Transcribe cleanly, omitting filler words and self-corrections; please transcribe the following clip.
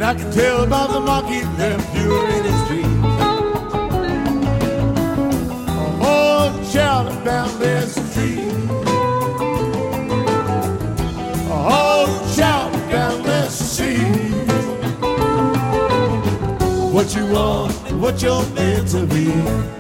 I can tell about the monkey they're pure in his dreams. Oh, child down there's a tree. Oh, child down there's a sea. What you want, what you're meant to be.